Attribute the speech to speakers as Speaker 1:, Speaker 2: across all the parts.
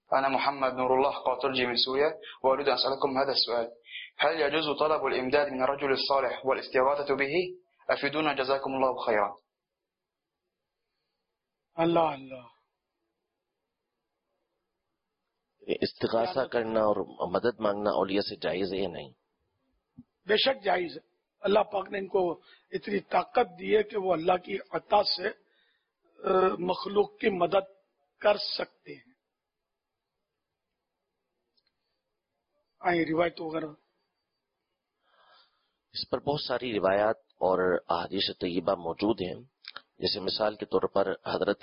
Speaker 1: أنا محمد نور الله قاطرجي من سوريا وأريد أن أسألكم هذا السؤال: هل يجوز طلب الإمداد من الرجل الصالح والاستغاثة به؟ أفيدونا جزاكم الله خيرا.
Speaker 2: اللہ اللہ،
Speaker 3: استغاثہ کرنا اور مدد مانگنا اولیاء سے جائز ہے یا نہیں؟
Speaker 2: بے شک جائز ہے. اللہ پاک نے ان کو اتنی طاقت دی ہے کہ وہ اللہ کی عطا سے مخلوق کی مدد کر سکتے ہیں. آئیں روایت وغیرہ
Speaker 3: اس پر بہت ساری روایات اور احادیث طیبہ موجود ہیں. جیسے مثال کے طور پر حضرت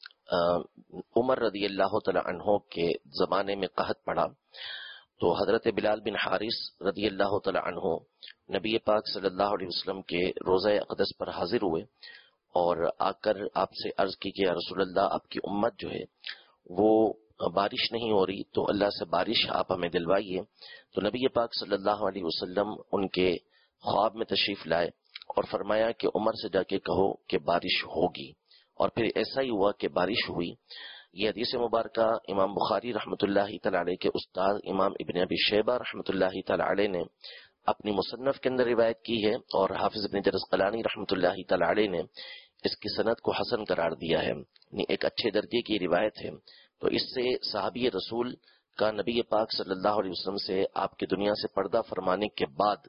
Speaker 3: عمر رضی اللہ تعالی عنہ کے زمانے میں قحط پڑا تو حضرت بلال بن حارث رضی اللہ تعالی عنہ نبی پاک صلی اللہ علیہ وسلم کے روضہ اقدس پر حاضر ہوئے اور آ کر آپ سے عرض کی کہ یا رسول اللہ، آپ کی امت جو ہے وہ بارش نہیں ہو رہی، تو اللہ سے بارش آپ ہمیں دلوائیے. تو نبی پاک صلی اللہ علیہ وسلم ان کے خواب میں تشریف لائے اور فرمایا کہ عمر سے جا کے کہو کہ بارش ہوگی، اور پھر ایسا ہی ہوا کہ بارش ہوئی. یہ حدیث مبارکہ امام بخاری رحمۃ اللہ تعالی علیہ کے استاد امام ابن ابی شیبہ رحمۃ اللہ تعالی علیہ نے اپنی مصنف کے اندر روایت کی ہے، اور حافظ ابن حجر عسقلانی رحمۃ اللہ تعالی علیہ نے اس کی سند کو حسن قرار دیا ہے، یعنی ایک اچھے درجے کی روایت ہے. تو اس سے صحابی رسول کا نبی پاک صلی اللہ علیہ وسلم سے آپ کی دنیا سے پردہ فرمانے کے بعد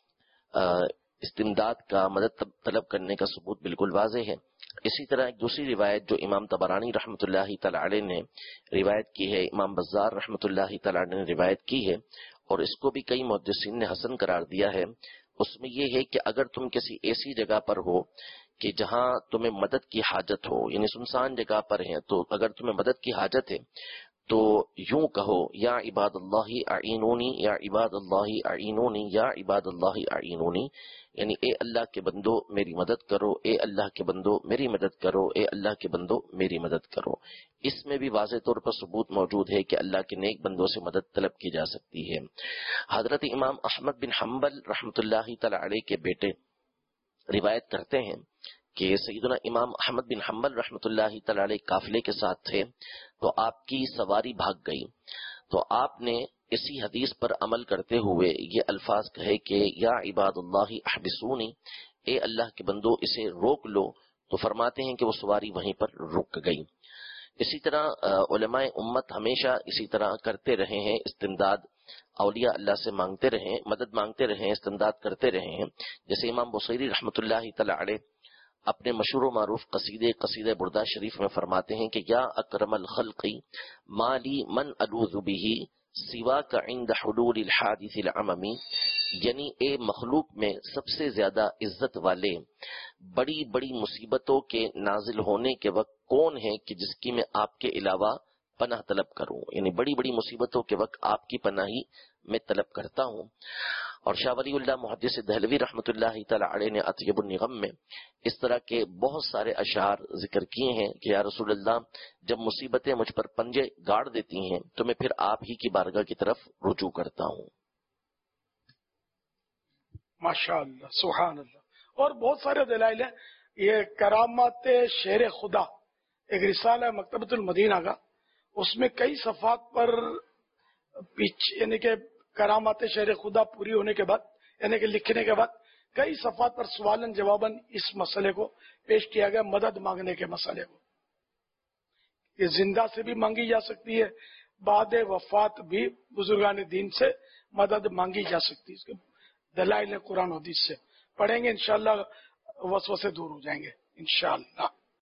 Speaker 3: استمداد کا مدد طلب کرنے کا ثبوت بالکل واضح ہے. اسی طرح ایک دوسری روایت جو امام طبرانی رحمۃ اللہ تعالی علیہ نے روایت کی ہے، امام بزار رحمۃ اللہ تعالی علیہ نے روایت کی ہے، اور اس کو بھی کئی محدثین نے حسن قرار دیا ہے. اس میں یہ ہے کہ اگر تم کسی ایسی جگہ پر ہو کہ جہاں تمہیں مدد کی حاجت ہو، یعنی سنسان جگہ پر ہیں، تو اگر تمہیں مدد کی حاجت ہے تو یوں کہو یا عباد اللہ اعینونی، یا عباد اللہ اعینونی، یا عباد اللہ اعینونی، یعنی اے اللہ کے بندو میری مدد کرو، اے اللہ کے بندو میری مدد کرو، اے اللہ کے بندو میری مدد کرو. اس میں بھی واضح طور پر ثبوت موجود ہے کہ اللہ کے نیک بندوں سے مدد طلب کی جا سکتی ہے. حضرت امام احمد بن حنبل رحمۃ اللہ تعالی علیہ کے بیٹے روایت کرتے ہیں کہ سیدنا امام احمد بن حنبل رحمۃ اللہ تعالی علیہ قافلے کے ساتھ تھے تو آپ کی سواری بھاگ گئی، تو آپ نے اسی حدیث پر عمل کرتے ہوئے یہ الفاظ کہے کہ یا عباد اللہ احبسونی، اے اللہ کے بندو اسے روک لو. تو فرماتے ہیں کہ وہ سواری وہیں پر رک گئی. اسی طرح علماء امت ہمیشہ اسی طرح کرتے رہے ہیں، استمداد اولیاء اللہ سے مانگتے رہے، مدد مانگتے رہے، استمداد کرتے رہے ہیں. جیسے امام بصیری رحمۃ اللہ تعالی علیہ اپنے مشہور و معروف قصیدہ بردہ شریف میں فرماتے ہیں کہ یا اکرم الخلق ما لی من الوذ به سواک عند حلول الحادث العممی، یعنی اے مخلوق میں سب سے زیادہ عزت والے، بڑی بڑی مصیبتوں کے نازل ہونے کے وقت کون ہے کہ جس کی میں آپ کے علاوہ پناہ طلب کروں، یعنی بڑی بڑی مصیبتوں کے وقت آپ کی پناہی میں طلب کرتا ہوں. اور شاہ ولی اللہ محدث دہلوی رحمۃ اللہ تعالی علیہ نے اطیب النغم میں اس طرح کے بہت سارے اشعار ذکر کیے ہیں کہ یا رسول اللہ، جب مصیبتیں مجھ پر پنجے گاڑ دیتی ہیں تو میں پھر آپ ہی کی بارگاہ کی طرف رجوع کرتا ہوں.
Speaker 2: ماشاء اللہ، سبحان اللہ. اور بہت سارے دلائل ہیں. یہ کرامات شیر خدا ایک رسالہ ہے مکتبۃ المدینہ کا، اس میں کئی صفحات پر پیچھے یعنی کہ کرامات شیر خدا پوری ہونے کے بعد یعنی کہ لکھنے کے بعد کئی صفحات پر سوالن جواباً اس مسئلے کو پیش کیا گیا، مدد مانگنے کے مسئلے کو. یہ زندہ سے بھی مانگی جا سکتی ہے، بعد وفات بھی بزرگان دین سے مدد مانگی جا سکتی ہے. اس کے دلائل قرآن حدیث سے پڑھیں گے انشاءاللہ وسوسے دور ہو جائیں گے انشاءاللہ.